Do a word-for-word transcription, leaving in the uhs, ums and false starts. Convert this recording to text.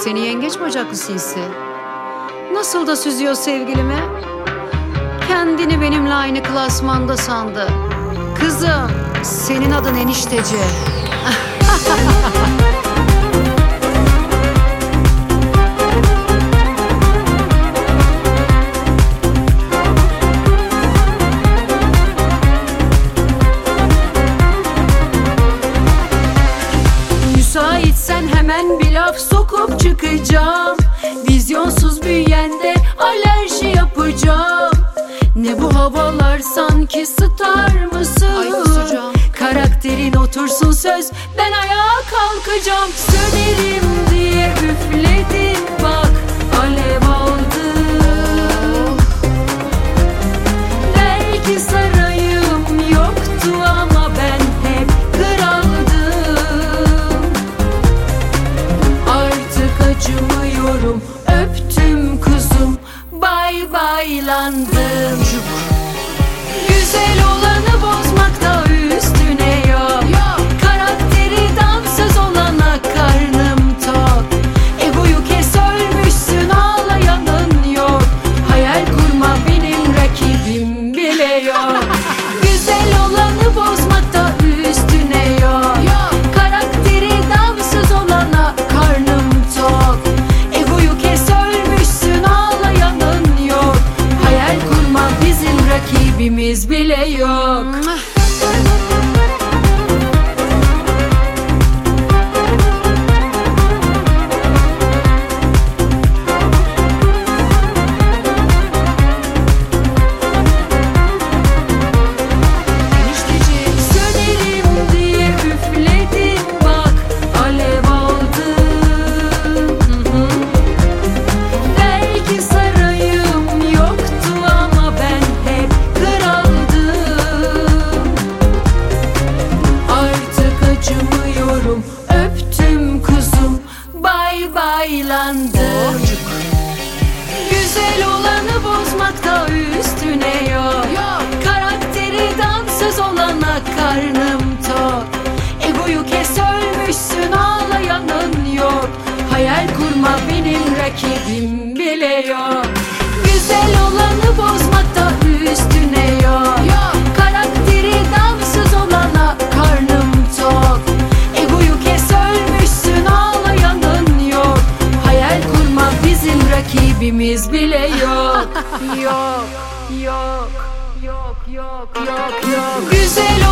Seni yengeç bacaklı sinsi. Nasıl da süzüyor sevgilimi. Kendini benimle aynı klasmanda sandı. Kızım, senin adın enişteci. Müsaitsen hemen bir laf sokup çıkacağım. Vizyonsuz büyüyende alerji yapacağım. Ne bu havalar, sanki star mısın? Ay kusacağım. Karakterin otursun söz, ben ayağa kalkacağım. Sönerim diye üfledin bak, alev aldı. Belki sarayım yoktu ama ben hep kraldım. Artık acımıyorum, öptüm kuzum, bay baylandım. Güzel olanı bozmakta üstüne yok, karakteri damsız olana karnım tok. Egoyu kes, ölmüşsün, ağlayanın yok. Hayal kurma, benim rakibim bile yok. Güzel olanı bozmakta üstüne yok, karakteri damsız olana karnım tok. Egoyu kes, ölmüşsün, ağlayanın yok. Hayal kurma, bizim rakibimiz bile yok. Sönerim diye üfledin bak, alev aldı. Belki sarayım yoktu ama ben hep kraldım. Artık acımıyorum, öptüm kuzum, bay baylandım. Güzel olanı bozmakta üstüne yok, karakteri damsız olana karnım tok. Egoyu kes, ölmüşsün, ağlayanın yok. Hayal kurma, benim rakibim bile yok. Güzel olanı bozmakta üstüne yok, karakteri damsız olana karnım tok. Egoyu kes, ölmüşsün, ağlayanın yok. Hayal kurma, bizim rakibimiz bile yok. Yok, yok, yok, yok, yok, yok. Güzel